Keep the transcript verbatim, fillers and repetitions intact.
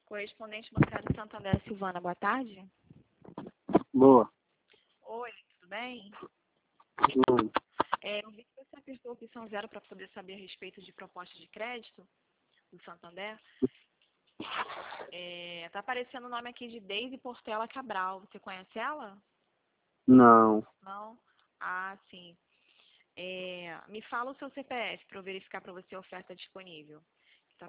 Correspondente bancário Santander, Silvana, boa tarde. Boa. Oi, tudo bem? Hum. É, eu vi que você apertou a opção zero para poder saber a respeito de proposta de crédito do Santander. É, tá aparecendo o nome aqui de Deise Portela Cabral. Você conhece ela? Não. Não? Ah, sim. É, me fala o seu C P F para eu verificar para você a oferta disponível.